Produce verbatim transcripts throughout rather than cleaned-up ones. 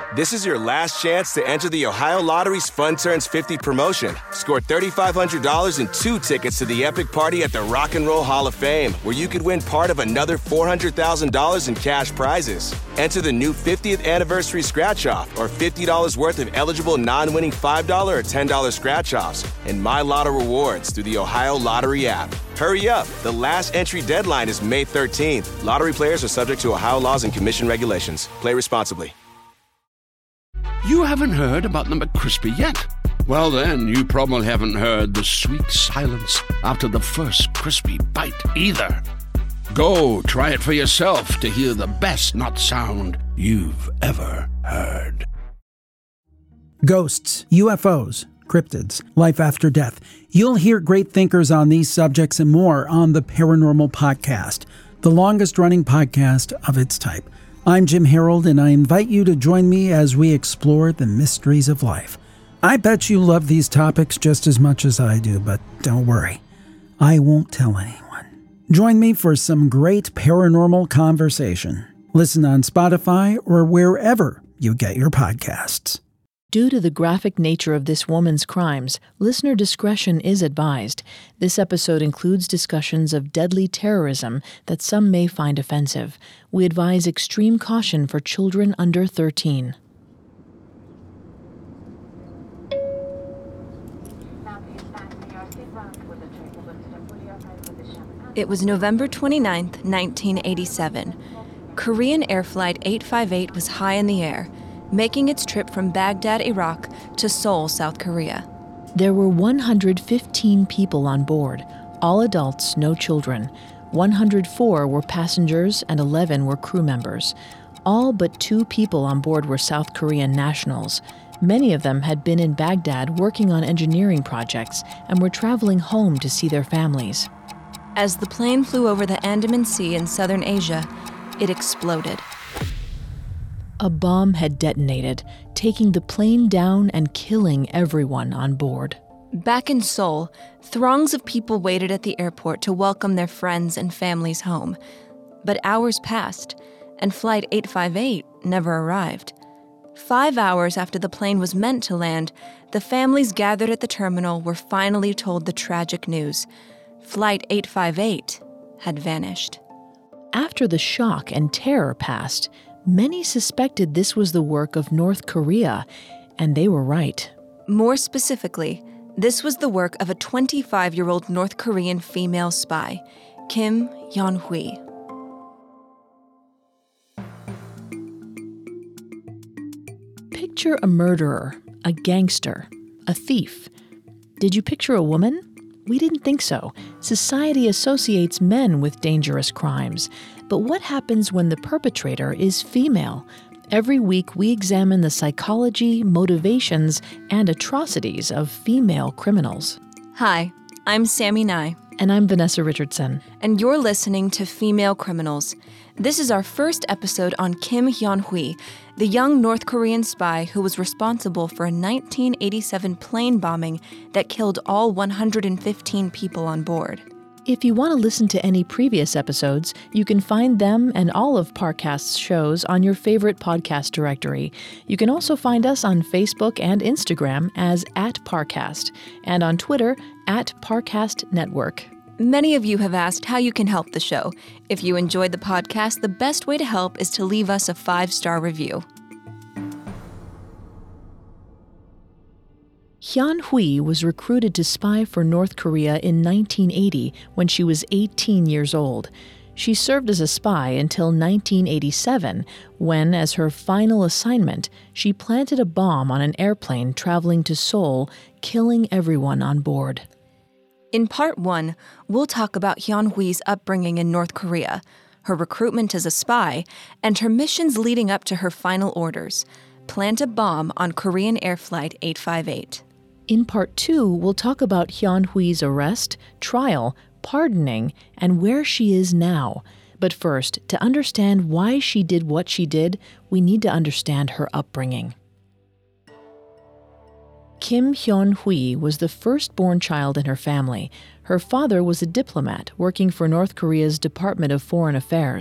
This is your last chance to enter the Ohio Lottery's Fun Turns fifty promotion. Score three thousand five hundred dollars and two tickets to the epic party at the Rock and Roll Hall of Fame, where you could win part of another four hundred thousand dollars in cash prizes. Enter the new fiftieth anniversary scratch-off or fifty dollars worth of eligible non-winning five dollars or ten dollars scratch-offs and My Lotto rewards through the Ohio Lottery app. Hurry up. The last entry deadline is May thirteenth. Lottery players are subject to Ohio laws and commission regulations. Play responsibly. You haven't heard about the McCrispy yet? Well, then, you probably haven't heard the sweet silence after the first crispy bite either. Go try it for yourself to hear the best nut sound you've ever heard. Ghosts, U F Os, cryptids, life after death. You'll hear great thinkers on these subjects and more on the Paranormal Podcast, the longest-running podcast of its type. I'm Jim Harold, and I invite you to join me as we explore the mysteries of life. I bet you love these topics just as much as I do, but don't worry, I won't tell anyone. Join me for some great paranormal conversation. Listen on Spotify or wherever you get your podcasts. Due to the graphic nature of this woman's crimes, listener discretion is advised. This episode includes discussions of deadly terrorism that some may find offensive. We advise extreme caution for children under thirteen. It was November twenty-ninth, nineteen eighty-seven. Korean Air Flight eight five eight was high in the air, making its trip from Baghdad, Iraq, to Seoul, South Korea. There were one hundred fifteen people on board, all adults, no children. one hundred four were passengers and eleven were crew members. All but two people on board were South Korean nationals. Many of them had been in Baghdad working on engineering projects and were traveling home to see their families. As the plane flew over the Andaman Sea in southern Asia, it exploded. A bomb had detonated, taking the plane down and killing everyone on board. Back in Seoul, throngs of people waited at the airport to welcome their friends and families home. But hours passed, and Flight eight five eight never arrived. Five hours after the plane was meant to land, the families gathered at the terminal were finally told the tragic news. Flight eight five eight had vanished. After the shock and terror passed, many suspected this was the work of North Korea, and they were right. More specifically, this was the work of a twenty-five-year-old North Korean female spy, Kim Hyun-hui. Picture a murderer, a gangster, a thief. Did you picture a woman? We didn't think so. Society associates men with dangerous crimes. But what happens when the perpetrator is female? Every week we examine the psychology, motivations, and atrocities of female criminals. Hi, I'm Sammy Nye. And I'm Vanessa Richardson. And you're listening to Female Criminals. This is our first episode on Kim Hyun-hui, the young North Korean spy who was responsible for a nineteen eighty-seven plane bombing that killed all one hundred fifteen people on board. If you want to listen to any previous episodes, you can find them and all of Parcast's shows on your favorite podcast directory. You can also find us on Facebook and Instagram as at Parcast, and on Twitter at Parcast Network. Many of you have asked how you can help the show. If you enjoyed the podcast, the best way to help is to leave us a five-star review. Hyun-hui was recruited to spy for North Korea in nineteen eighty when she was eighteen years old. She served as a spy until nineteen eighty-seven when, as her final assignment, she planted a bomb on an airplane traveling to Seoul, killing everyone on board. In part one, we'll talk about Hyun-hui's upbringing in North Korea, her recruitment as a spy, and her missions leading up to her final orders: plant a bomb on Korean Air Flight eight five eight. In part two, we'll talk about Hyun-hui's arrest, trial, pardoning, and where she is now. But first, to understand why she did what she did, we need to understand her upbringing. Kim Hyun-hui was the firstborn child in her family. Her father was a diplomat working for North Korea's Department of Foreign Affairs.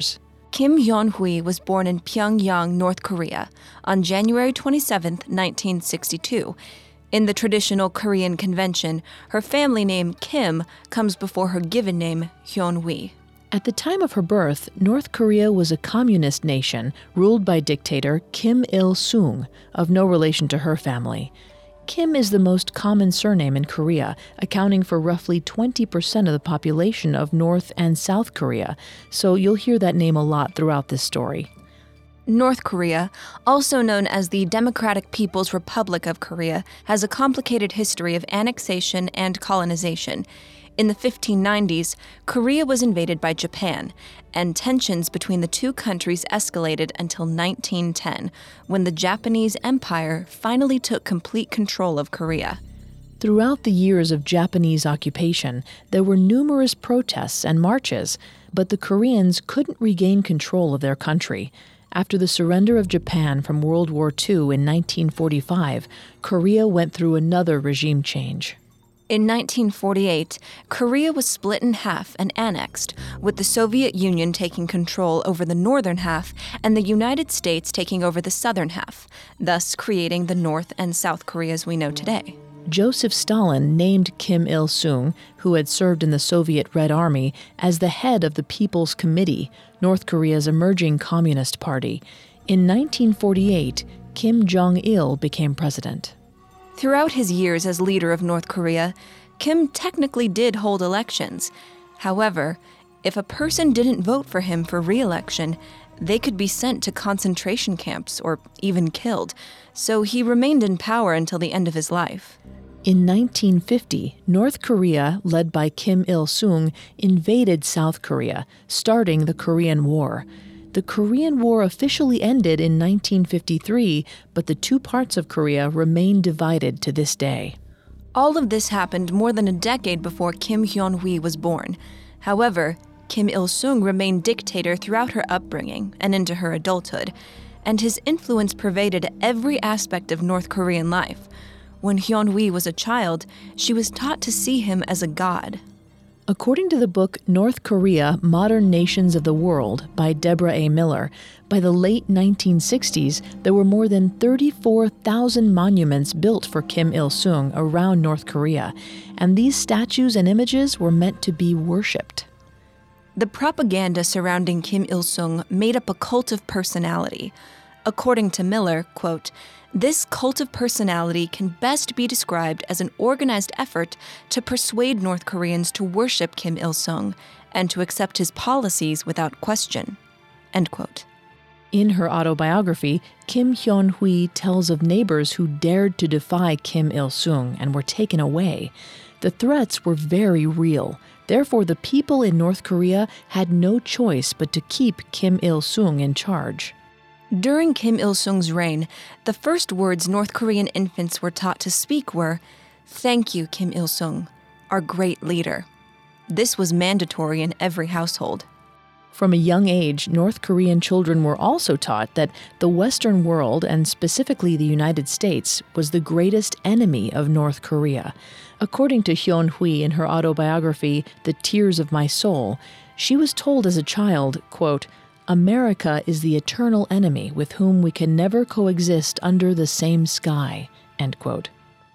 Kim Hyun-hui was born in Pyongyang, North Korea, on January twenty-seventh, nineteen sixty-two. In the traditional Korean convention, her family name Kim comes before her given name Hyun-hui. At the time of her birth, North Korea was a communist nation ruled by dictator Kim Il-sung, of no relation to her family. Kim is the most common surname in Korea, accounting for roughly twenty percent of the population of North and South Korea, so you'll hear that name a lot throughout this story. North Korea, also known as the Democratic People's Republic of Korea, has a complicated history of annexation and colonization. In the fifteen nineties, Korea was invaded by Japan, and tensions between the two countries escalated until nineteen ten, when the Japanese Empire finally took complete control of Korea. Throughout the years of Japanese occupation, there were numerous protests and marches, but the Koreans couldn't regain control of their country. After the surrender of Japan from World War Two in nineteen forty-five, Korea went through another regime change. In nineteen forty-eight, Korea was split in half and annexed, with the Soviet Union taking control over the northern half and the United States taking over the southern half, thus creating the North and South Koreas we know today. Joseph Stalin named Kim Il-sung, who had served in the Soviet Red Army, as the head of the People's Committee, North Korea's emerging communist party. In nineteen forty-eight, Kim Jong-il became president. Throughout his years as leader of North Korea, Kim technically did hold elections. However, if a person didn't vote for him for re-election, they could be sent to concentration camps or even killed, so he remained in power until the end of his life. In nineteen fifty, North Korea, led by Kim Il-sung, invaded South Korea, starting the Korean War. The Korean War officially ended in nineteen fifty-three, but the two parts of Korea remain divided to this day. All of this happened more than a decade before Kim Hyun-hui was born. However, Kim Il-sung remained dictator throughout her upbringing and into her adulthood, and his influence pervaded every aspect of North Korean life. When Hyun-hui was a child, she was taught to see him as a god. According to the book North Korea, Modern Nations of the World by Deborah A. Miller, by the late nineteen sixties, there were more than thirty-four thousand monuments built for Kim Il-sung around North Korea, and these statues and images were meant to be worshipped. The propaganda surrounding Kim Il-sung made up a cult of personality. According to Miller, quote, "This cult of personality can best be described as an organized effort to persuade North Koreans to worship Kim Il-sung and to accept his policies without question." End quote. In her autobiography, Kim Hyun-hui tells of neighbors who dared to defy Kim Il-sung and were taken away. The threats were very real. Therefore, the people in North Korea had no choice but to keep Kim Il-sung in charge. During Kim Il-sung's reign, the first words North Korean infants were taught to speak were, "Thank you, Kim Il-sung, our great leader." This was mandatory in every household. From a young age, North Korean children were also taught that the Western world, and specifically the United States, was the greatest enemy of North Korea. According to Hyun-hui in her autobiography, The Tears of My Soul, she was told as a child, quote, "America is the eternal enemy with whom we can never coexist under the same sky," end quote.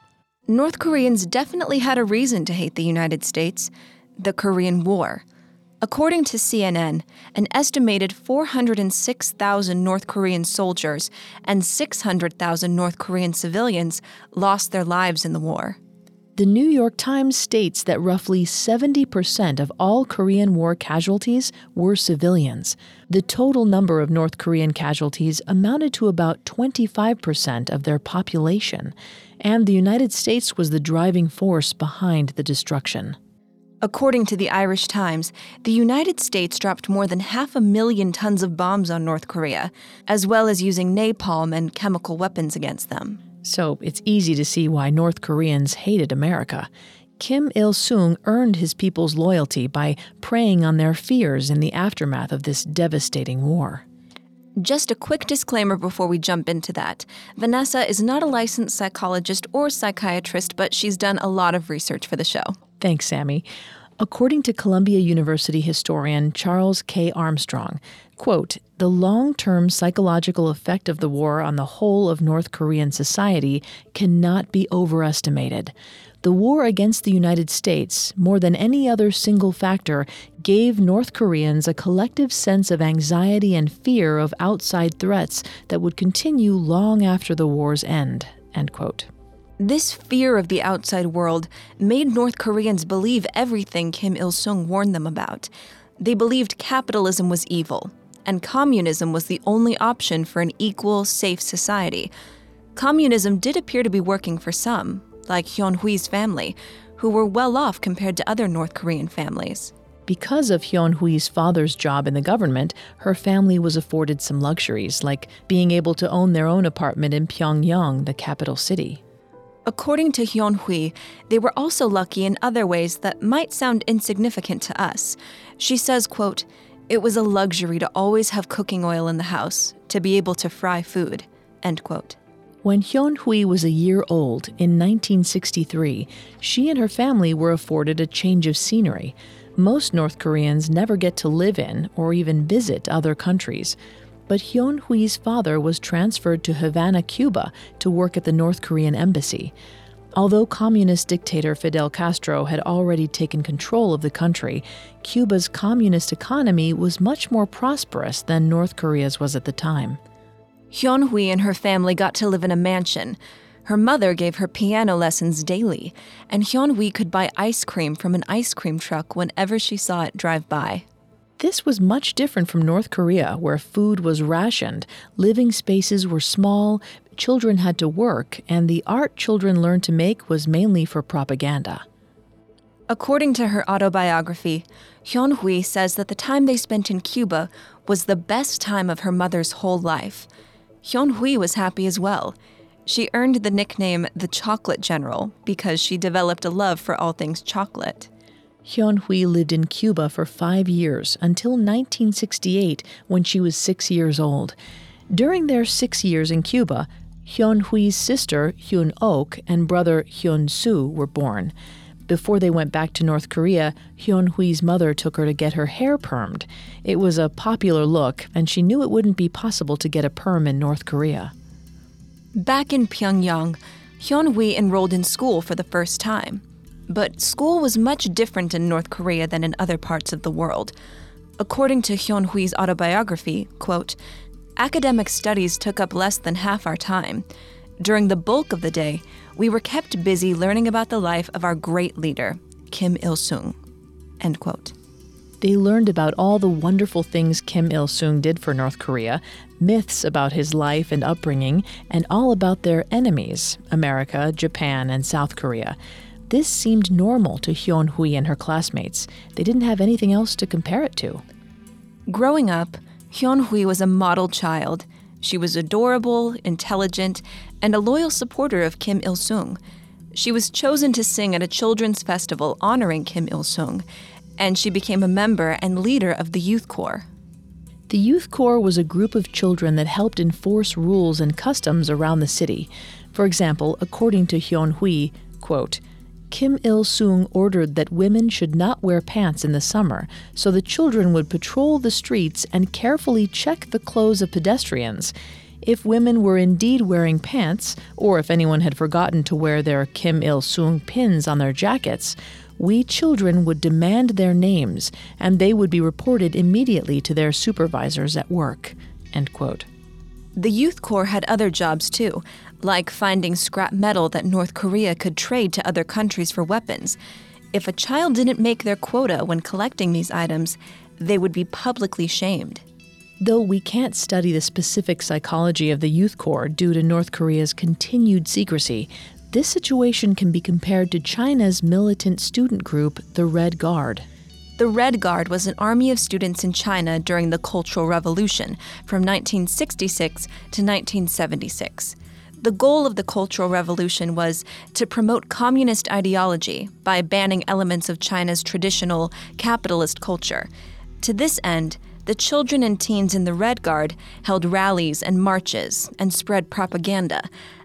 North Koreans definitely had a reason to hate the United States: the Korean War. According to C N N, an estimated four hundred six thousand North Korean soldiers and six hundred thousand North Korean civilians lost their lives in the war. The New York Times states that roughly seventy percent of all Korean War casualties were civilians. The total number of North Korean casualties amounted to about twenty-five percent of their population, and the United States was the driving force behind the destruction. According to the Irish Times, the United States dropped more than half a million tons of bombs on North Korea, as well as using napalm and chemical weapons against them. So it's easy to see why North Koreans hated America. Kim Il-sung earned his people's loyalty by preying on their fears in the aftermath of this devastating war. Just a quick disclaimer before we jump into that. Vanessa is not a licensed psychologist or psychiatrist, but she's done a lot of research for the show. Thanks, Sammy. According to Columbia University historian Charles K. Armstrong, quote, "The long-term psychological effect of the war on the whole of North Korean society cannot be overestimated. The war against the United States, more than any other single factor, gave North Koreans a collective sense of anxiety and fear of outside threats that would continue long after the war's end," end quote. This fear of the outside world made North Koreans believe everything Kim Il-sung warned them about. They believed capitalism was evil, and communism was the only option for an equal, safe society. Communism did appear to be working for some, like Hyun-hui's family, who were well off compared to other North Korean families. Because of Hyun-hui's father's job in the government, her family was afforded some luxuries, like being able to own their own apartment in Pyongyang, the capital city. According to Hyun-hui, they were also lucky in other ways that might sound insignificant to us. She says, quote, "It was a luxury to always have cooking oil in the house, to be able to fry food," end quote. When Hyun-hui was a year old, in nineteen sixty-three, she and her family were afforded a change of scenery. Most North Koreans never get to live in or even visit other countries. But Hyun-hui's father was transferred to Havana, Cuba, to work at the North Korean embassy. Although communist dictator Fidel Castro had already taken control of the country, Cuba's communist economy was much more prosperous than North Korea's was at the time. Hyun-hui and her family got to live in a mansion. Her mother gave her piano lessons daily, and Hyun-hui could buy ice cream from an ice cream truck whenever she saw it drive by. This was much different from North Korea, where food was rationed, living spaces were small, children had to work, and the art children learned to make was mainly for propaganda. According to her autobiography, Hyun-hui says that the time they spent in Cuba was the best time of her mother's whole life. Hyun-hui was happy as well. She earned the nickname the Chocolate General because she developed a love for all things chocolate. Hyun-hui lived in Cuba for five years, until nineteen sixty-eight, when she was six years old. During their six years in Cuba, Hyun-hui's sister, Hyun-ok, and brother Hyun-soo were born. Before they went back to North Korea, Hyun-hui's mother took her to get her hair permed. It was a popular look, and she knew it wouldn't be possible to get a perm in North Korea. Back in Pyongyang, Hyun-hui enrolled in school for the first time. But school was much different in North Korea than in other parts of the world. According to Hyun-hui's autobiography, quote, "Academic studies took up less than half our time. During the bulk of the day, we were kept busy learning about the life of our great leader, Kim Il-sung," end quote. They learned about all the wonderful things Kim Il-sung did for North Korea, myths about his life and upbringing, and all about their enemies, America, Japan, and South Korea. This seemed normal to Hyun-hui and her classmates. They didn't have anything else to compare it to. Growing up, Hyun-hui was a model child. She was adorable, intelligent, and a loyal supporter of Kim Il-sung. She was chosen to sing at a children's festival honoring Kim Il-sung, and she became a member and leader of the Youth Corps. The Youth Corps was a group of children that helped enforce rules and customs around the city. For example, according to Hyun-hui, quote, "Kim Il-sung ordered that women should not wear pants in the summer, so the children would patrol the streets and carefully check the clothes of pedestrians. If women were indeed wearing pants, or if anyone had forgotten to wear their Kim Il-sung pins on their jackets, we children would demand their names, and they would be reported immediately to their supervisors at work," end quote. The Youth Corps had other jobs too, like finding scrap metal that North Korea could trade to other countries for weapons. If a child didn't make their quota when collecting these items, they would be publicly shamed. Though we can't study the specific psychology of the Youth Corps due to North Korea's continued secrecy, this situation can be compared to China's militant student group, the Red Guard. The Red Guard was an army of students in China during the Cultural Revolution from nineteen sixty-six to nineteen seventy-six. The goal of the Cultural Revolution was to promote communist ideology by banning elements of China's traditional capitalist culture. To this end, the children and teens in the Red Guard held rallies and marches and spread propaganda.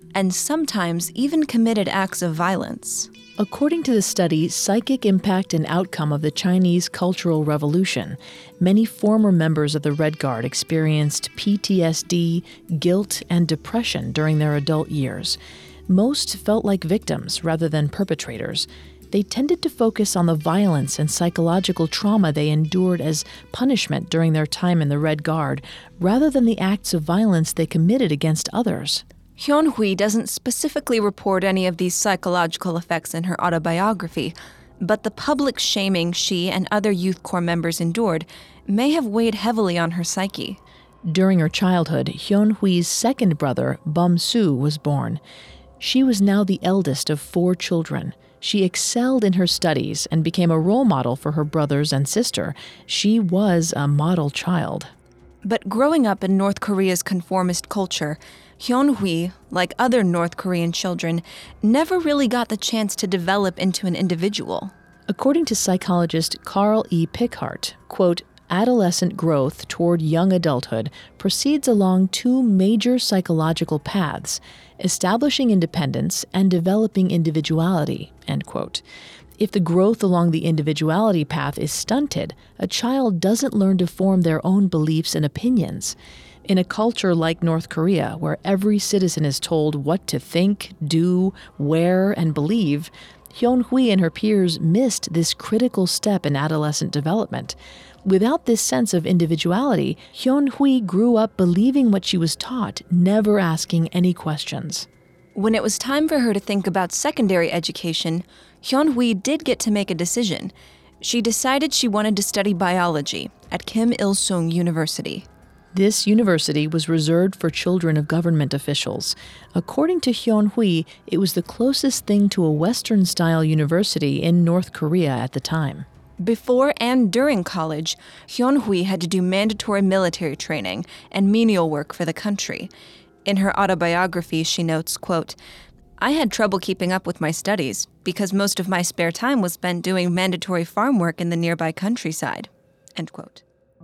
and sometimes even committed acts of violence. According to the study, Psychic Impact and Outcome of the Chinese Cultural Revolution, many former members of the Red Guard experienced P T S D, guilt, and depression during their adult years. Most felt like victims rather than perpetrators. They tended to focus on the violence and psychological trauma they endured as punishment during their time in the Red Guard, rather than the acts of violence they committed against others. Hyun Hui doesn't specifically report any of these psychological effects in her autobiography, but the public shaming she and other Youth Corps members endured may have weighed heavily on her psyche. During her childhood, Hyun Hui's second brother, Bum Soo, was born. She was now the eldest of four children. She excelled in her studies and became a role model for her brothers and sister. She was a model child. But growing up in North Korea's conformist culture, Hyun Hui, like other North Korean children, never really got the chance to develop into an individual. According to psychologist Carl E. Pickhart, quote, adolescent growth toward young adulthood proceeds along two major psychological paths, establishing independence and developing individuality, end quote. If the growth along the individuality path is stunted, a child doesn't learn to form their own beliefs and opinions. In a culture like North Korea, where every citizen is told what to think, do, wear, and believe, Hyun Hui and her peers missed this critical step in adolescent development. Without this sense of individuality, Hyun Hui grew up believing what she was taught, never asking any questions. When it was time for her to think about secondary education, Hyun Hui did get to make a decision. She decided she wanted to study biology at Kim Il-sung University. This university was reserved for children of government officials. According to Hyun Hui, it was the closest thing to a Western-style university in North Korea at the time. Before and during college, Hyun Hui had to do mandatory military training and menial work for the country. In her autobiography, she notes, quote, I had trouble keeping up with my studies because most of my spare time was spent doing mandatory farm work in the nearby countryside, end quote.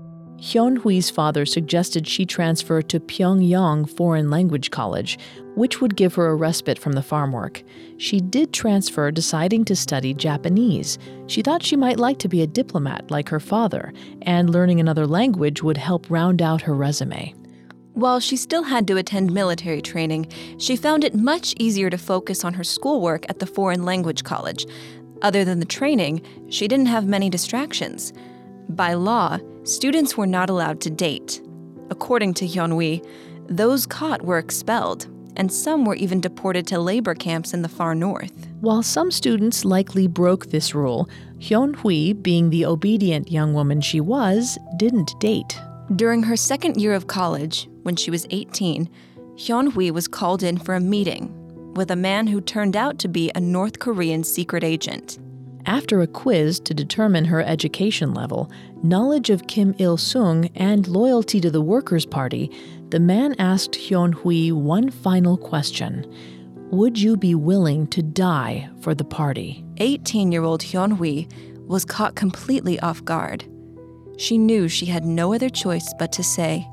Hyun Hui's father suggested she transfer to Pyongyang Foreign Language College, which would give her a respite from the farm work. She did transfer, deciding to study Japanese. She thought she might like to be a diplomat like her father, and learning another language would help round out her resume. While she still had to attend military training, she found it much easier to focus on her schoolwork at the Foreign Language College. Other than the training, she didn't have many distractions. By law, students were not allowed to date. According to Hyun Hui, those caught were expelled, and some were even deported to labor camps in the far north. While some students likely broke this rule, Hyun Hui, being the obedient young woman she was, didn't date. During her second year of college, when she was eighteen, Hyun Hui was called in for a meeting with a man who turned out to be a North Korean secret agent. After a quiz to determine her education level, knowledge of Kim Il-sung, and loyalty to the Workers' Party, the man asked Hyun Hui one final question. Would you be willing to die for the party? eighteen-year-old Hyun Hui was caught completely off guard. She knew she had no other choice but to say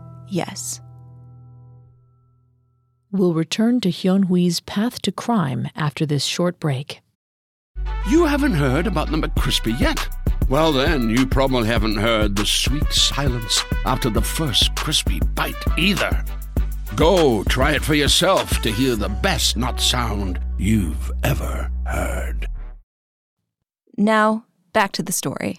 yes. We'll return to Hyun Hui's path to crime after this short break. You haven't heard about the McCrispy yet? Well, then, you probably haven't heard the sweet silence after the first crispy bite either. Go try it for yourself to hear the best nut sound you've ever heard. Now, back to the story.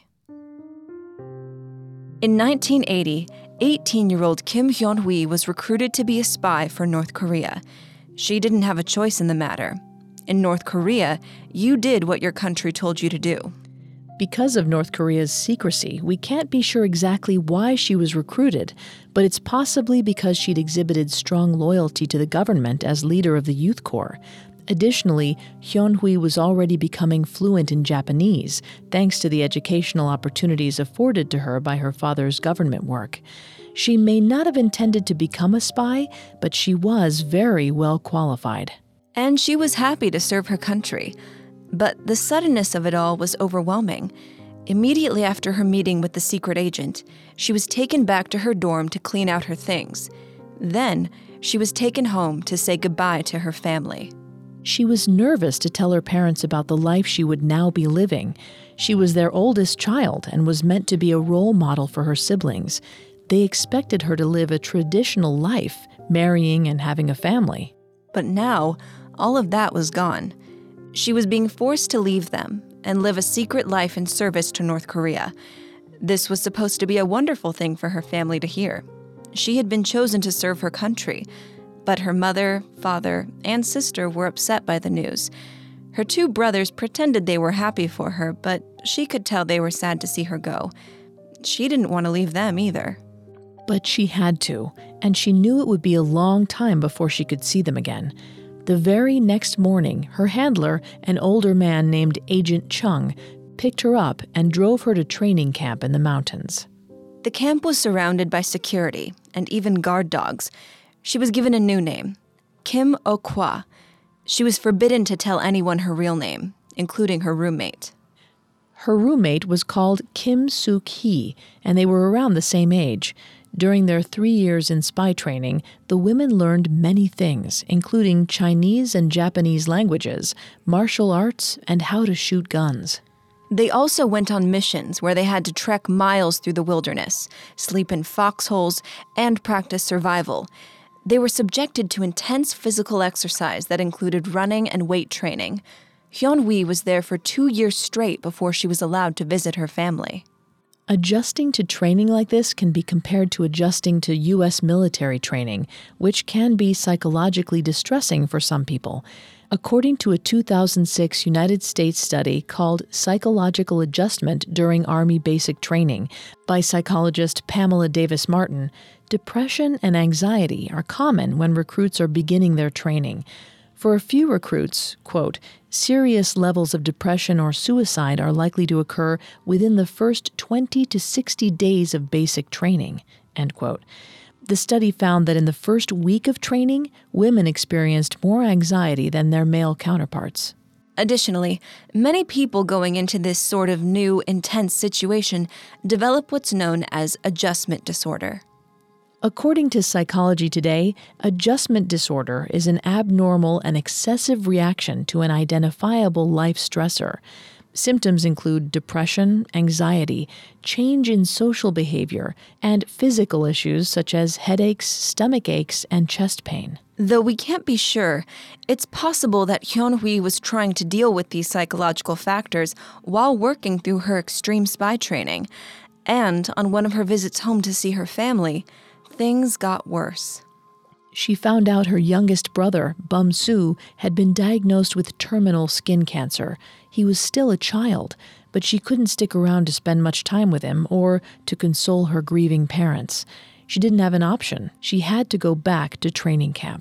In nineteen eighty, eighteen-year-old Kim Hyun Hui was recruited to be a spy for North Korea. She didn't have a choice in the matter. In North Korea, you did what your country told you to do. Because of North Korea's secrecy, we can't be sure exactly why she was recruited, but it's possibly because she'd exhibited strong loyalty to the government as leader of the Youth Corps. Additionally, Hyun Hui was already becoming fluent in Japanese, thanks to the educational opportunities afforded to her by her father's government work. She may not have intended to become a spy, but she was very well qualified. And she was happy to serve her country. But the suddenness of it all was overwhelming. Immediately after her meeting with the secret agent, she was taken back to her dorm to clean out her things. Then, she was taken home to say goodbye to her family. She was nervous to tell her parents about the life she would now be living. She was their oldest child and was meant to be a role model for her siblings. They expected her to live a traditional life, marrying and having a family. But now, all of that was gone. She was being forced to leave them and live a secret life in service to North Korea. This was supposed to be a wonderful thing for her family to hear. She had been chosen to serve her country, but her mother, father, and sister were upset by the news. Her two brothers pretended they were happy for her, but she could tell they were sad to see her go. She didn't want to leave them either. But she had to, and she knew it would be a long time before she could see them again. The very next morning, her handler, an older man named Agent Chung, picked her up and drove her to training camp in the mountains. The camp was surrounded by security and even guard dogs. She was given a new name, Kim Oh-kwa. She was forbidden to tell anyone her real name, including her roommate. Her roommate was called Kim Suk-hee, and they were around the same age. During their three years in spy training, the women learned many things, including Chinese and Japanese languages, martial arts, and how to shoot guns. They also went on missions where they had to trek miles through the wilderness, sleep in foxholes, and practice survival. They were subjected to intense physical exercise that included running and weight training. Hyun-wee was there for two years straight before she was allowed to visit her family. Adjusting to training like this can be compared to adjusting to U S military training, which can be psychologically distressing for some people. According to a two thousand six United States study called Psychological Adjustment During Army Basic Training by psychologist Pamela Davis Martin, depression and anxiety are common when recruits are beginning their training. For a few recruits, quote, serious levels of depression or suicide are likely to occur within the first twenty to sixty days of basic training, end quote. The study found that in the first week of training, women experienced more anxiety than their male counterparts. Additionally, many people going into this sort of new, intense situation develop what's known as adjustment disorder. According to Psychology Today, adjustment disorder is an abnormal and excessive reaction to an identifiable life stressor. Symptoms include depression, anxiety, change in social behavior, and physical issues such as headaches, stomach aches, and chest pain. Though we can't be sure, it's possible that Hyun-wee was trying to deal with these psychological factors while working through her extreme spy training. And on one of her visits home to see her family, things got worse. She found out her youngest brother, Bum-soo, had been diagnosed with terminal skin cancer. He was still a child, but she couldn't stick around to spend much time with him or to console her grieving parents. She didn't have an option. She had to go back to training camp.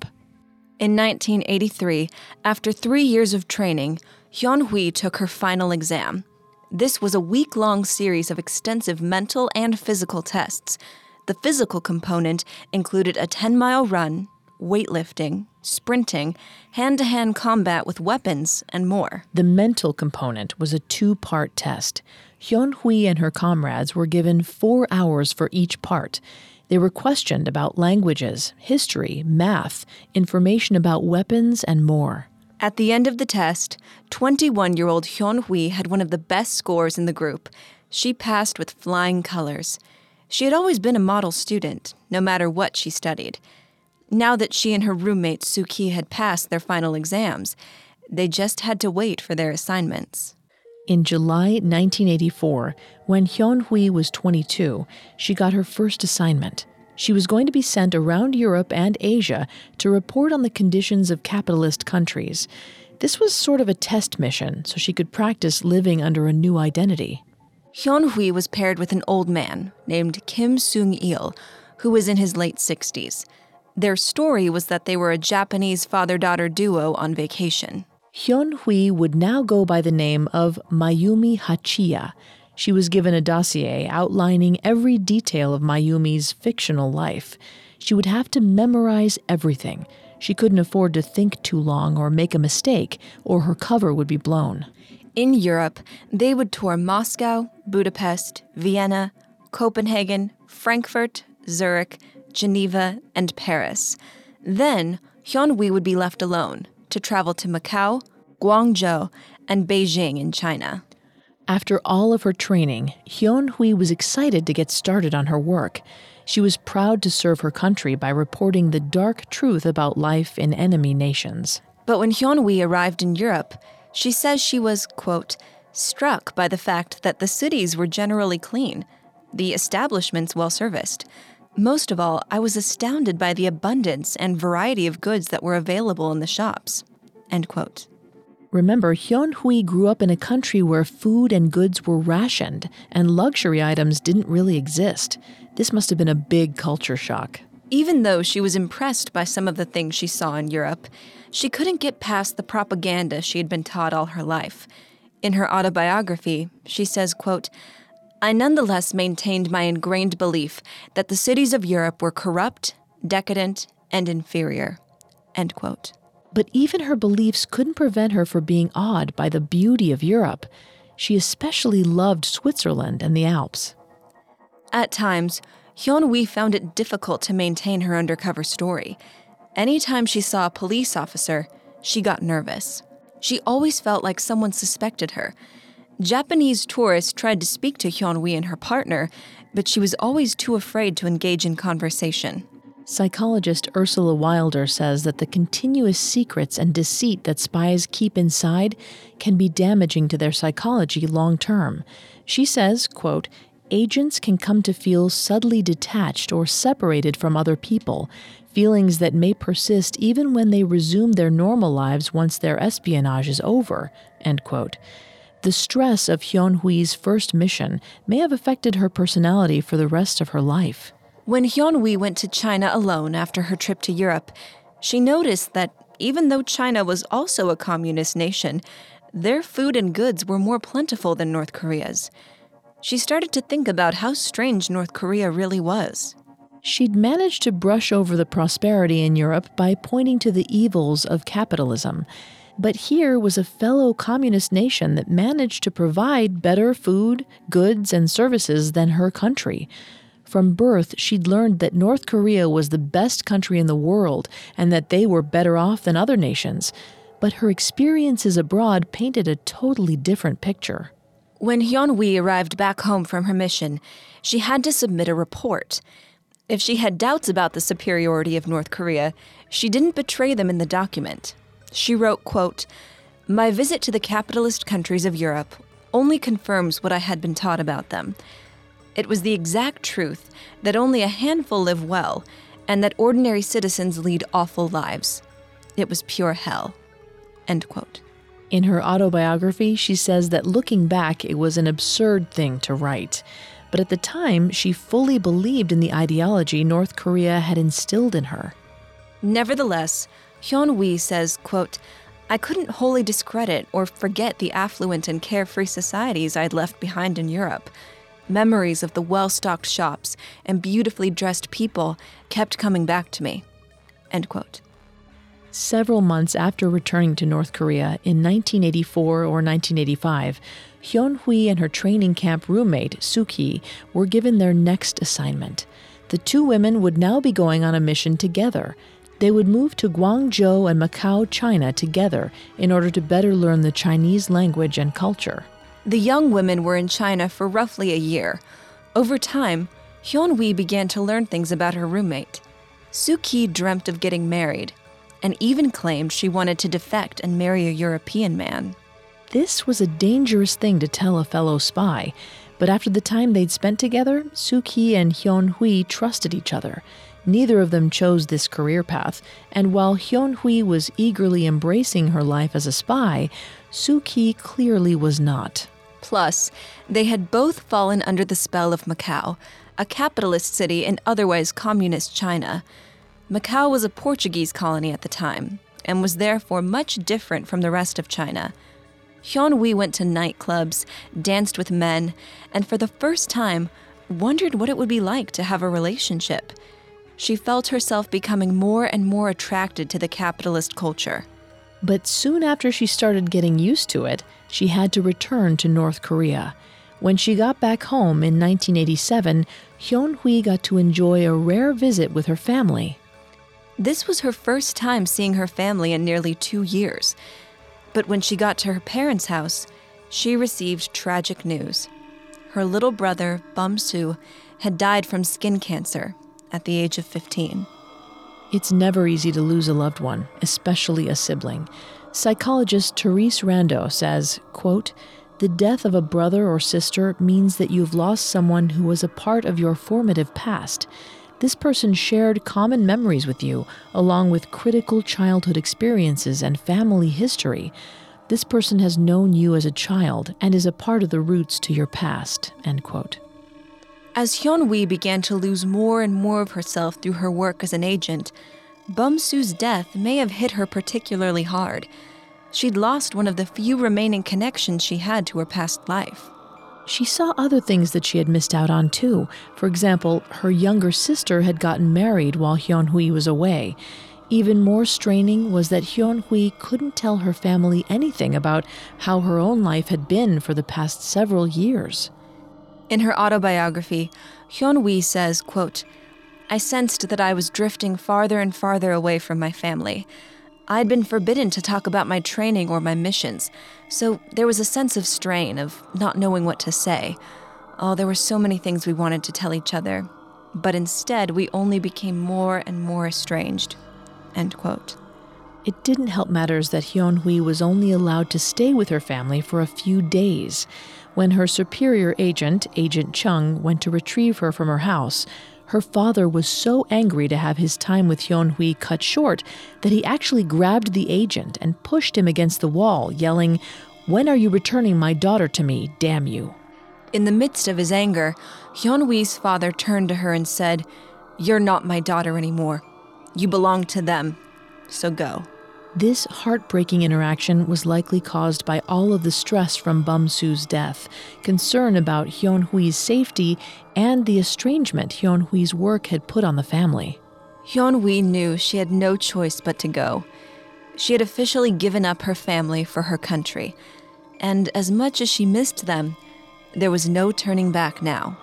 In nineteen eighty-three, after three years of training, Hyun-wee took her final exam. This was a week-long series of extensive mental and physical tests. The physical component included a ten-mile run, weightlifting, sprinting, hand-to-hand combat with weapons, and more. The mental component was a two-part test. Hyun-wee and her comrades were given four hours for each part. They were questioned about languages, history, math, information about weapons, and more. At the end of the test, twenty-one-year-old Hyun-wee had one of the best scores in the group. She passed with flying colors. She had always been a model student, no matter what she studied. Now that she and her roommate Suk-hee had passed their final exams, they just had to wait for their assignments. In July nineteen eighty-four, when Hyun-wee was twenty-two, she got her first assignment. She was going to be sent around Europe and Asia to report on the conditions of capitalist countries. This was sort of a test mission, so she could practice living under a new identity. Hyun-wee was paired with an old man named Kim Sung-il, who was in his late sixties. Their story was that they were a Japanese father-daughter duo on vacation. Hyun-wee would now go by the name of Mayumi Hachiya. She was given a dossier outlining every detail of Mayumi's fictional life. She would have to memorize everything. She couldn't afford to think too long or make a mistake, or her cover would be blown. In Europe, they would tour Moscow, Budapest, Vienna, Copenhagen, Frankfurt, Zurich, Geneva, and Paris. Then, Hyun-wee would be left alone to travel to Macau, Guangzhou, and Beijing in China. After all of her training, Hyun-wee was excited to get started on her work. She was proud to serve her country by reporting the dark truth about life in enemy nations. But when Hyun-wee arrived in Europe, she says she was, quote, struck by the fact that the cities were generally clean, the establishments well-serviced. Most of all, I was astounded by the abundance and variety of goods that were available in the shops, end quote. Remember, Hyun-wee grew up in a country where food and goods were rationed and luxury items didn't really exist. This must have been a big culture shock. Even though she was impressed by some of the things she saw in Europe, she couldn't get past the propaganda she had been taught all her life. In her autobiography, she says, quote, I nonetheless maintained my ingrained belief that the cities of Europe were corrupt, decadent, and inferior, end quote. But even her beliefs couldn't prevent her from being awed by the beauty of Europe. She especially loved Switzerland and the Alps. At times, Hyun-wee found it difficult to maintain her undercover story. Anytime she saw a police officer, she got nervous. She always felt like someone suspected her. Japanese tourists tried to speak to Hyun-wee and her partner, but she was always too afraid to engage in conversation. Psychologist Ursula Wilder says that the continuous secrets and deceit that spies keep inside can be damaging to their psychology long term. She says, quote, agents can come to feel subtly detached or separated from other people, feelings that may persist even when they resume their normal lives once their espionage is over, end quote. The stress of Hyun-wee's first mission may have affected her personality for the rest of her life. When Hyun-wee went to China alone after her trip to Europe, she noticed that even though China was also a communist nation, their food and goods were more plentiful than North Korea's. She started to think about how strange North Korea really was. She'd managed to brush over the prosperity in Europe by pointing to the evils of capitalism. But here was a fellow communist nation that managed to provide better food, goods, and services than her country. From birth, she'd learned that North Korea was the best country in the world and that they were better off than other nations. But her experiences abroad painted a totally different picture. When Hyun-wee arrived back home from her mission, she had to submit a report. If she had doubts about the superiority of North Korea, she didn't betray them in the document. She wrote, quote, my visit to the capitalist countries of Europe only confirms what I had been taught about them. It was the exact truth that only a handful live well and that ordinary citizens lead awful lives. It was pure hell, end quote. In her autobiography, she says that looking back, it was an absurd thing to write. But at the time, she fully believed in the ideology North Korea had instilled in her. Nevertheless, Hyun-wee says, quote, I couldn't wholly discredit or forget the affluent and carefree societies I'd left behind in Europe. Memories of the well-stocked shops and beautifully dressed people kept coming back to me, end quote. Several months after returning to North Korea in nineteen eighty-four or nineteen eighty-five, Hyun-wee and her training camp roommate, Suk-hee, were given their next assignment. The two women would now be going on a mission together. They would move to Guangzhou and Macau, China together in order to better learn the Chinese language and culture. The young women were in China for roughly a year. Over time, Hyun-wee began to learn things about her roommate. Suk-hee dreamt of getting married, and even claimed she wanted to defect and marry a European man. This was a dangerous thing to tell a fellow spy, but after the time they'd spent together, Suk-hee and Hyun-wee trusted each other. Neither of them chose this career path, and while Hyun-wee was eagerly embracing her life as a spy, Suk-hee clearly was not. Plus, they had both fallen under the spell of Macau, a capitalist city in otherwise communist China. Macau was a Portuguese colony at the time, and was therefore much different from the rest of China. Hyun-wee went to nightclubs, danced with men, and for the first time, wondered what it would be like to have a relationship. She felt herself becoming more and more attracted to the capitalist culture. But soon after she started getting used to it, she had to return to North Korea. When she got back home in nineteen eighty-seven, Hyun-wee got to enjoy a rare visit with her family. This was her first time seeing her family in nearly two years. But when she got to her parents' house, she received tragic news. Her little brother, Bum-soo, had died from skin cancer at the age of fifteen. It's never easy to lose a loved one, especially a sibling. Psychologist Therese Rando says, quote, "The death of a brother or sister means that you've lost someone who was a part of your formative past. This person shared common memories with you, along with critical childhood experiences and family history. This person has known you as a child and is a part of the roots to your past," end quote. As Hyun-wee began to lose more and more of herself through her work as an agent, Bum-soo's death may have hit her particularly hard. She'd lost one of the few remaining connections she had to her past life. She saw other things that she had missed out on too. For example, her younger sister had gotten married while Hyun-wee was away. Even more straining was that Hyun-wee couldn't tell her family anything about how her own life had been for the past several years. In her autobiography, Hyun-wee says, quote, "I sensed that I was drifting farther and farther away from my family. I'd been forbidden to talk about my training or my missions, so there was a sense of strain, of not knowing what to say. Oh, there were so many things we wanted to tell each other, but instead we only became more and more estranged," end quote. It didn't help matters that Hyun-wee was only allowed to stay with her family for a few days. When her superior agent, Agent Chung, went to retrieve her from her house, her father was so angry to have his time with Hyun-wee cut short that he actually grabbed the agent and pushed him against the wall, yelling, "When are you returning my daughter to me, damn you?" In the midst of his anger, Hyun-wee's father turned to her and said, "You're not my daughter anymore. You belong to them, so go." This heartbreaking interaction was likely caused by all of the stress from Bum-soo's death, concern about Hyun-wee's safety, and the estrangement Hyun-wee's work had put on the family. Hyun-wee knew she had no choice but to go. She had officially given up her family for her country, and as much as she missed them, there was no turning back now.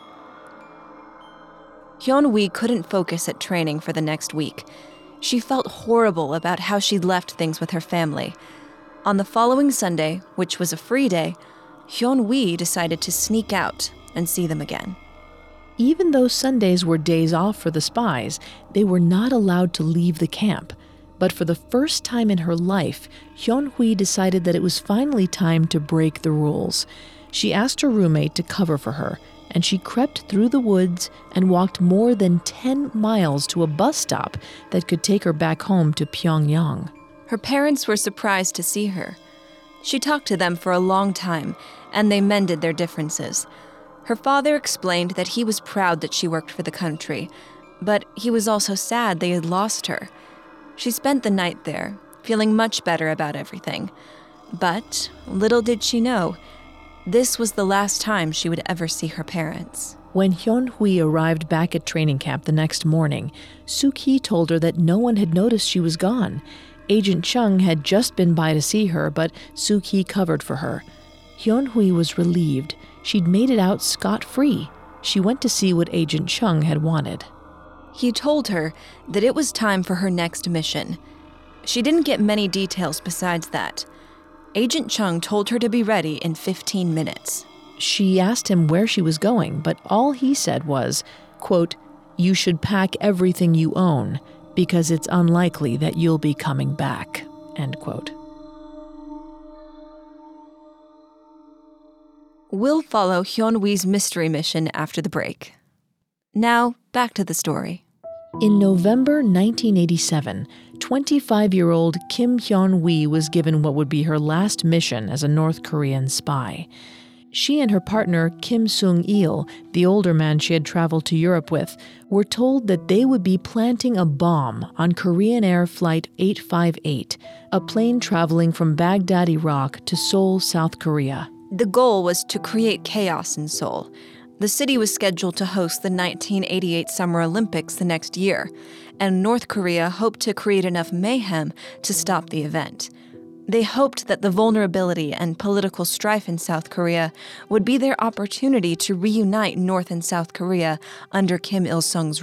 Hyun-wee couldn't focus at training for the next week. She felt horrible about how she'd left things with her family. On the following Sunday, which was a free day, Hyun-wee decided to sneak out and see them again. Even though Sundays were days off for the spies, they were not allowed to leave the camp. But for the first time in her life, Hyun-wee decided that it was finally time to break the rules. She asked her roommate to cover for her, and she crept through the woods and walked more than ten miles to a bus stop that could take her back home to Pyongyang. Her parents were surprised to see her. She talked to them for a long time, and they mended their differences. Her father explained that he was proud that she worked for the country, but he was also sad they had lost her. She spent the night there, feeling much better about everything. But little did she know, this was the last time she would ever see her parents. When Hyun-wee arrived back at training camp the next morning, Soo-ki told her that no one had noticed she was gone. Agent Chung had just been by to see her, but Soo-ki covered for her. Hyun-wee was relieved. She'd made it out scot-free. She went to see what Agent Chung had wanted. He told her that it was time for her next mission. She didn't get many details besides that. Agent Chung told her to be ready in fifteen minutes. She asked him where she was going, but all he said was, quote, "You should pack everything you own, because it's unlikely that you'll be coming back," end quote. We'll follow Hyun-wee's mystery mission after the break. Now, back to the story. In November nineteen eighty-seven, twenty-five-year-old Kim Hyun-wee was given what would be her last mission as a North Korean spy. She and her partner, Kim Sung-il, the older man she had traveled to Europe with, were told that they would be planting a bomb on Korean Air Flight eight five eight, a plane traveling from Baghdad, Iraq to Seoul, South Korea. The goal was to create chaos in Seoul. The city was scheduled to host the nineteen eighty-eight Summer Olympics the next year, and North Korea hoped to create enough mayhem to stop the event. They hoped that the vulnerability and political strife in South Korea would be their opportunity to reunite North and South Korea under Kim Il-sung's rule.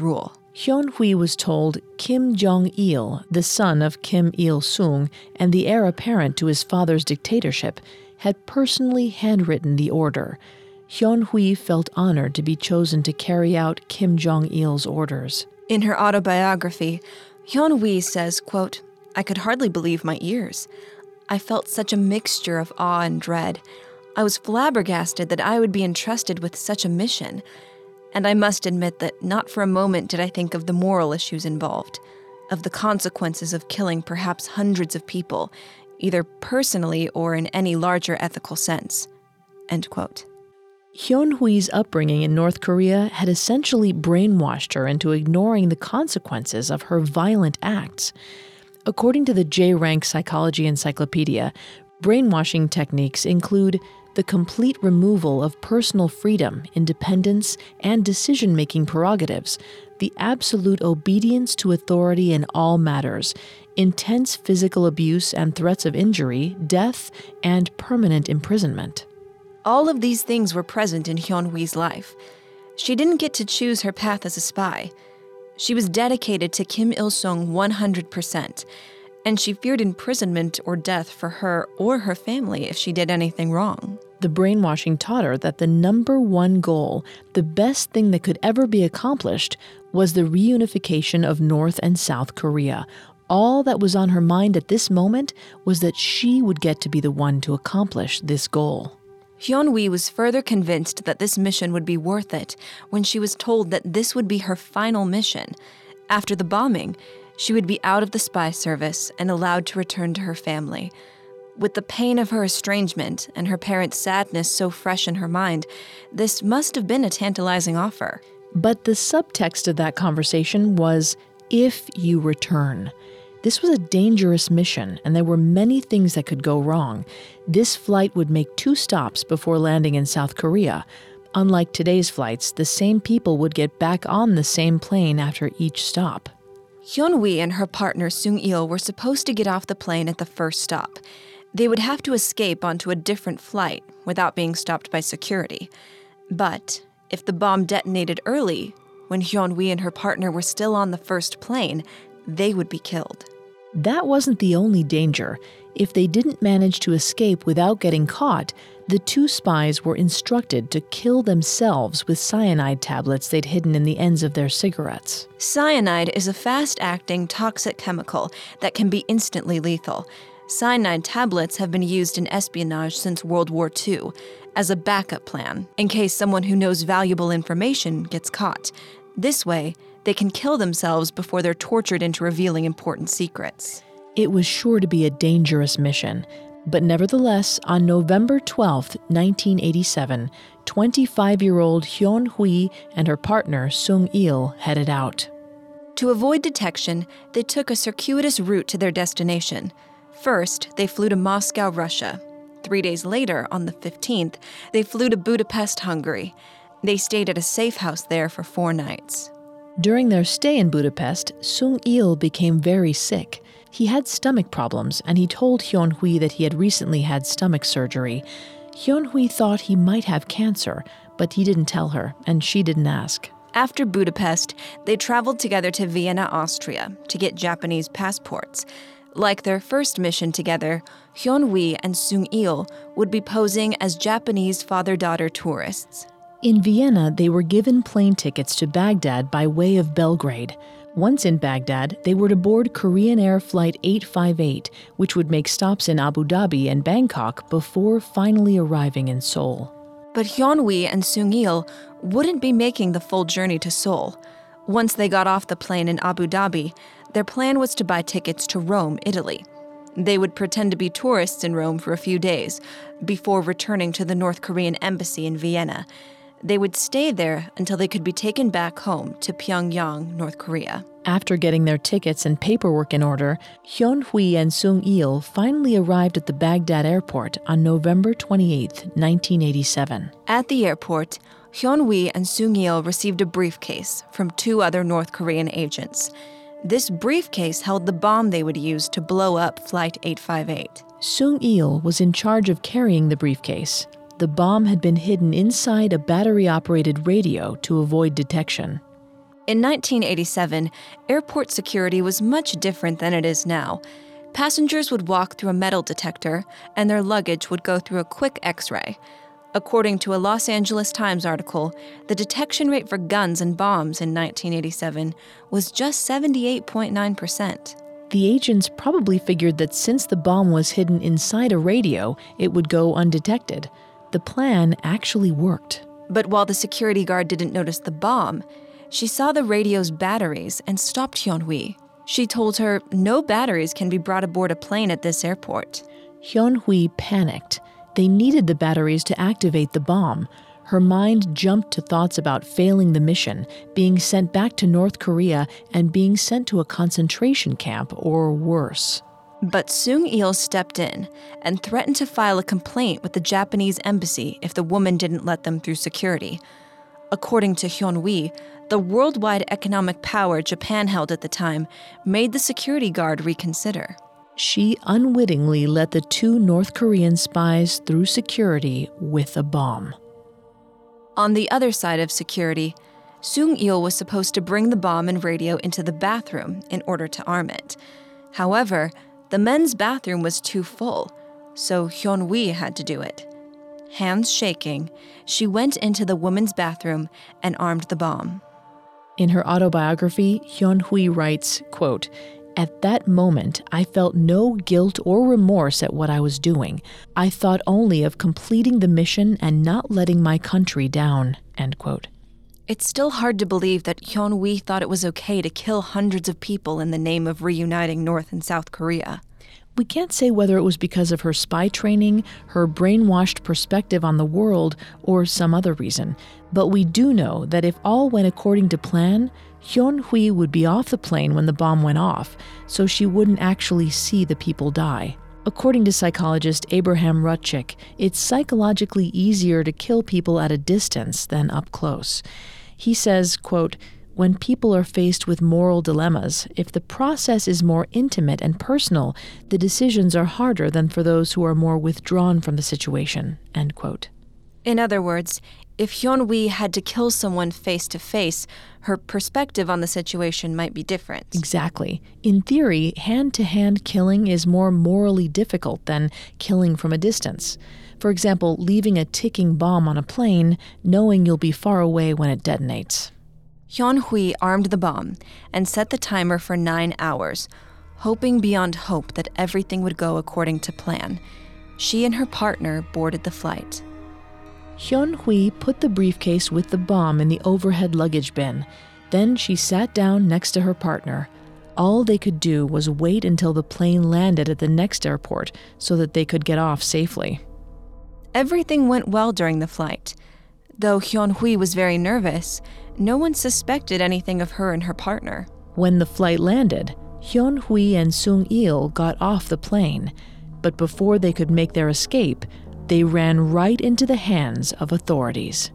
Hyun-hui was told Kim Jong-il, the son of Kim Il-sung and the heir apparent to his father's dictatorship, had personally handwritten the order. Hyun-hui felt honored to be chosen to carry out Kim Jong-il's orders. In her autobiography, Hyun-hui says, quote, "I could hardly believe my ears. I felt such a mixture of awe and dread. I was flabbergasted that I would be entrusted with such a mission. And I must admit that not for a moment did I think of the moral issues involved, of the consequences of killing perhaps hundreds of people, either personally or in any larger ethical sense." End quote. Hyun-hui's upbringing in North Korea had essentially brainwashed her into ignoring the consequences of her violent acts. According to the J. Rank Psychology Encyclopedia, brainwashing techniques include the complete removal of personal freedom, independence, and decision-making prerogatives, the absolute obedience to authority in all matters, intense physical abuse and threats of injury, death, and permanent imprisonment. All of these things were present in Hyun-hui's life. She didn't get to choose her path as a spy. She was dedicated to Kim Il-sung one hundred percent, and she feared imprisonment or death for her or her family if she did anything wrong. The brainwashing taught her that the number one goal, the best thing that could ever be accomplished, was the reunification of North and South Korea. All that was on her mind at this moment was that she would get to be the one to accomplish this goal. Hyun-hui was further convinced that this mission would be worth it when she was told that this would be her final mission. After the bombing, she would be out of the spy service and allowed to return to her family. With the pain of her estrangement and her parents' sadness so fresh in her mind, this must have been a tantalizing offer. But the subtext of that conversation was, if you return. This was a dangerous mission, and there were many things that could go wrong. This flight would make two stops before landing in South Korea. Unlike today's flights, the same people would get back on the same plane after each stop. Hyun-hui and her partner Sung-il were supposed to get off the plane at the first stop. They would have to escape onto a different flight without being stopped by security. But if the bomb detonated early, when Hyun-hui and her partner were still on the first plane, they would be killed. That wasn't the only danger. If they didn't manage to escape without getting caught, the two spies were instructed to kill themselves with cyanide tablets they'd hidden in the ends of their cigarettes. Cyanide is a fast-acting toxic chemical that can be instantly lethal. Cyanide tablets have been used in espionage since World War Two as a backup plan in case someone who knows valuable information gets caught. This way, they can kill themselves before they're tortured into revealing important secrets. It was sure to be a dangerous mission, but nevertheless, on November twelfth, nineteen eighty-seven, twenty-five-year-old Hyun-hui and her partner Sung-il headed out. To avoid detection, they took a circuitous route to their destination. First, they flew to Moscow, Russia. Three days later, on the fifteenth, they flew to Budapest, Hungary. They stayed at a safe house there for four nights. During their stay in Budapest, Sung-il became very sick. He had stomach problems, and he told Hyun-hui that he had recently had stomach surgery. Hyun-hui thought he might have cancer, but he didn't tell her, and she didn't ask. After Budapest, they traveled together to Vienna, Austria, to get Japanese passports. Like their first mission together, Hyun-hui and Sung-il would be posing as Japanese father-daughter tourists. In Vienna, they were given plane tickets to Baghdad by way of Belgrade. Once in Baghdad, they were to board Korean Air Flight eight five eight, which would make stops in Abu Dhabi and Bangkok before finally arriving in Seoul. But Hyun-hui and Sung-il wouldn't be making the full journey to Seoul. Once they got off the plane in Abu Dhabi, their plan was to buy tickets to Rome, Italy. They would pretend to be tourists in Rome for a few days before returning to the North Korean embassy in Vienna. They would stay there until they could be taken back home to Pyongyang, North Korea. After getting their tickets and paperwork in order, Hyun-hui and Sung-il finally arrived at the Baghdad airport on November twenty-eighth, nineteen eighty-seven. At the airport, Hyun-hui and Sung-il received a briefcase from two other North Korean agents. This briefcase held the bomb they would use to blow up Flight eight five eight. Sung-il was in charge of carrying the briefcase. The bomb had been hidden inside a battery-operated radio to avoid detection. In nineteen eighty-seven, airport security was much different than it is now. Passengers would walk through a metal detector, and their luggage would go through a quick X-ray. According to a Los Angeles Times article, the detection rate for guns and bombs in nineteen eighty-seven was just seventy-eight point nine percent. The agents probably figured that since the bomb was hidden inside a radio, it would go undetected. The plan actually worked. But while the security guard didn't notice the bomb, she saw the radio's batteries and stopped Hyun-Hui. She told her no batteries can be brought aboard a plane at this airport. Hyun-Hui panicked. They needed the batteries to activate the bomb. Her mind jumped to thoughts about failing the mission, being sent back to North Korea, and being sent to a concentration camp or worse. But Sung-il stepped in and threatened to file a complaint with the Japanese embassy if the woman didn't let them through security. According to Hyun-Hui, the worldwide economic power Japan held at the time made the security guard reconsider. She unwittingly let the two North Korean spies through security with a bomb. On the other side of security, Sung-il was supposed to bring the bomb and radio into the bathroom in order to arm it. However, the men's bathroom was too full, so Hyun-Hui had to do it. Hands shaking, she went into the women's bathroom and armed the bomb. In her autobiography, Hyun-Hui writes, quote, "At that moment, I felt no guilt or remorse at what I was doing. I thought only of completing the mission and not letting my country down," end quote. It's still hard to believe that Hyun-Hui thought it was okay to kill hundreds of people in the name of reuniting North and South Korea. We can't say whether it was because of her spy training, her brainwashed perspective on the world, or some other reason. But we do know that if all went according to plan, Hyun-Hui would be off the plane when the bomb went off, so she wouldn't actually see the people die. According to psychologist Abraham Rutchick, it's psychologically easier to kill people at a distance than up close. He says, quote, "When people are faced with moral dilemmas, if the process is more intimate and personal, the decisions are harder than for those who are more withdrawn from the situation," end quote. In other words, if Hyun-Hui had to kill someone face to face, her perspective on the situation might be different. Exactly. In theory, hand-to-hand killing is more morally difficult than killing from a distance. For example, leaving a ticking bomb on a plane, knowing you'll be far away when it detonates. Hyun-Hui armed the bomb and set the timer for nine hours, hoping beyond hope that everything would go according to plan. She and her partner boarded the flight. Hyun-Hui put the briefcase with the bomb in the overhead luggage bin. Then she sat down next to her partner. All they could do was wait until the plane landed at the next airport so that they could get off safely. Everything went well during the flight. Though Hyun-Hui was very nervous, no one suspected anything of her and her partner. When the flight landed, Hyun-Hui and Sung-il got off the plane, but before they could make their escape, they ran right into the hands of authorities.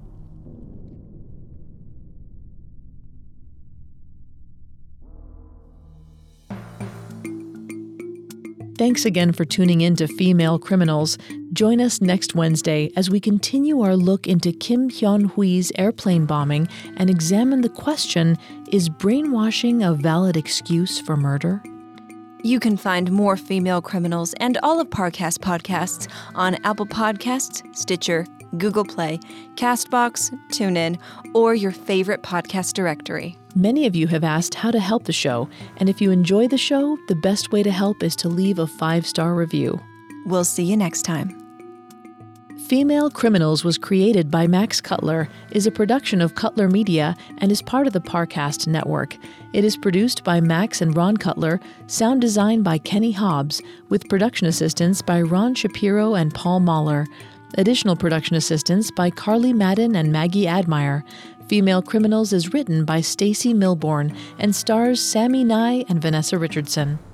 Thanks again for tuning in to Female Criminals. Join us next Wednesday as we continue our look into Kim Hyun-Hui's airplane bombing and examine the question, is brainwashing a valid excuse for murder? You can find more Female Criminals and all of Parcast podcasts on Apple Podcasts, Stitcher, Google Play, CastBox, TuneIn, or your favorite podcast directory. Many of you have asked how to help the show, and if you enjoy the show, the best way to help is to leave a five-star review. We'll see you next time. Female Criminals was created by Max Cutler, is a production of Cutler Media, and is part of the Parcast network. It is produced by Max and Ron Cutler, sound design by Kenny Hobbs, with production assistance by Ron Shapiro and Paul Mahler. Additional production assistance by Carly Madden and Maggie Admire. Female Criminals is written by Stacey Milbourne and stars Sammy Nye and Vanessa Richardson.